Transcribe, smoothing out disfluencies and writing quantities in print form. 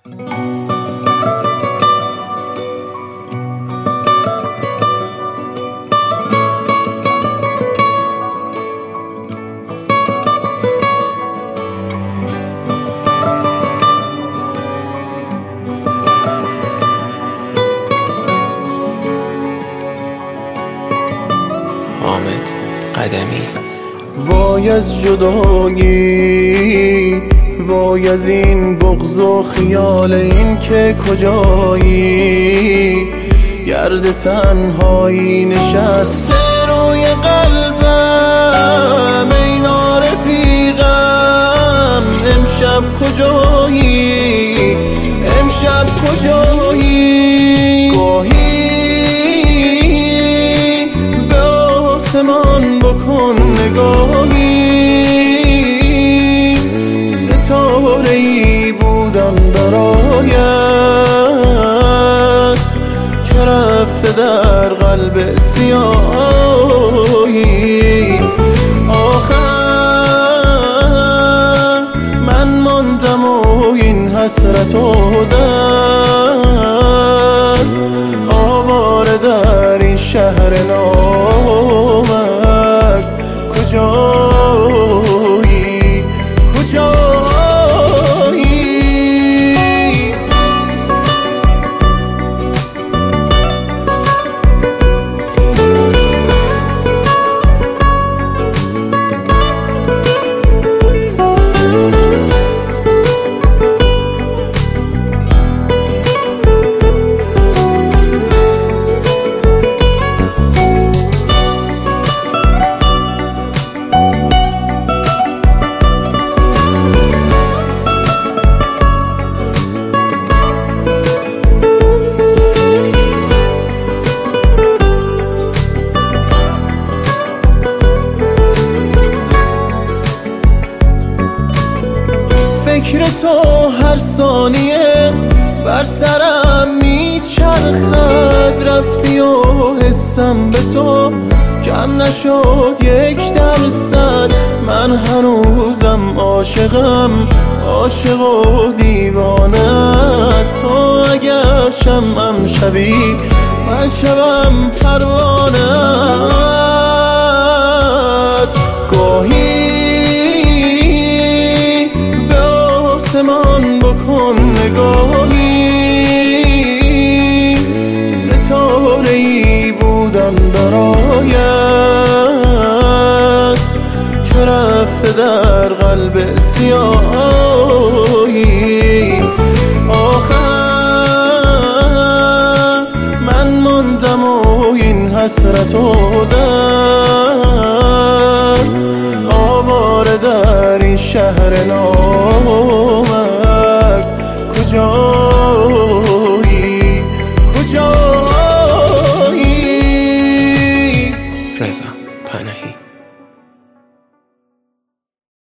حامد قدمی. وای از جدایی، وای از این بغض و خیال این که کجایی، گرد تنهایی نشسته روی قلبم، ای نارفیقم امشب کجایی، امشب کجایی. گاهی به آسمان بکن نگاهی، ستاره‌ای بودم برایت که رفته در قلب سیاهی. آخر من ماندم و این حسرت و درد، آواره در این شهر نامرد. کجایی، کجایی؟ فکر تو هر ثانیه بر سرم میچرخد، رفتی و حسم به تو کم نشد 1%. من هنوزم عاشقم، عاشق و دیوانه تو. اگر شمعم شبی من شبم پروانه‌ات. گاهی آسمان بکن نگاهی، ستاره‌ای بودم برایت که رفته در قلب سیاهی. آخر من ماندم و این حسرت و درد، آواره در این شهر نامرد. کجا